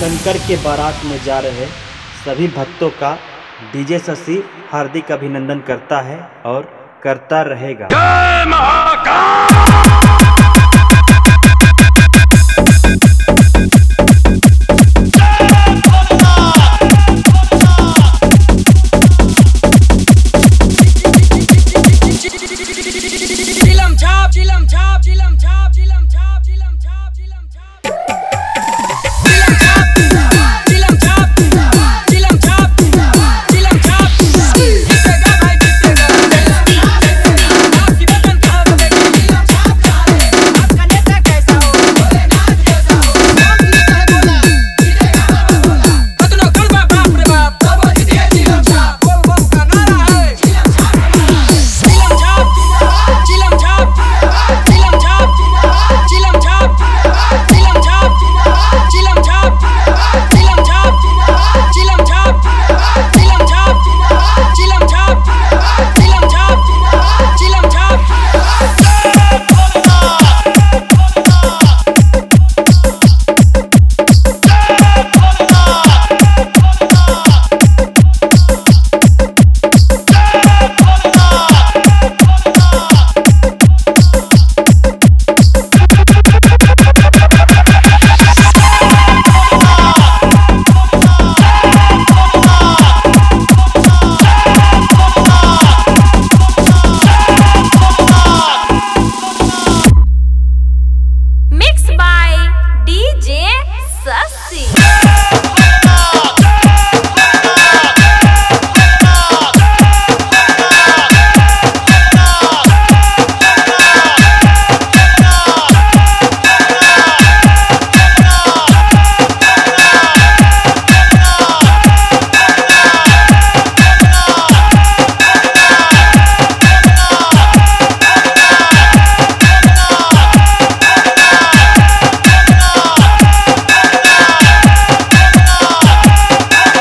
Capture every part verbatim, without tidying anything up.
शंकर के बारात में जा रहे सभी भक्तों का डीजे शशि हार्दिक अभिनंदन करता है और करता रहेगा। जय Mahakal.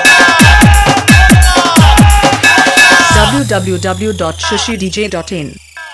w w w dot shashi d j dot in